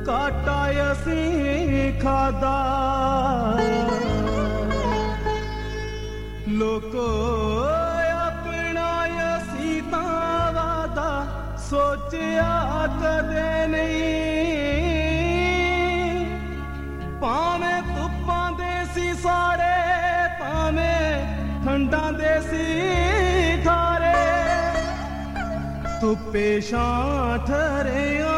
ਕਾਟਾ ਅਸੀਂ ਖਾਦਾ ਲੋਕੋ ਆਪਣਾ ਅਸੀਂ ਤਾਂ ਵਾਦਾ ਸੋਚਿਆ ਕਦੇ ਨਹੀਂ ਭਾਵੇਂ ਧੁੱਪਾਂ ਦੇ ਸੀ ਸਾਰੇ ਭਾਵੇਂ ਠੰਡਾਂ ਦੇ ਸੀ ਖਾਰੇ ਧੁੱਪੇ ਛਾਂ ਠਰਿਆ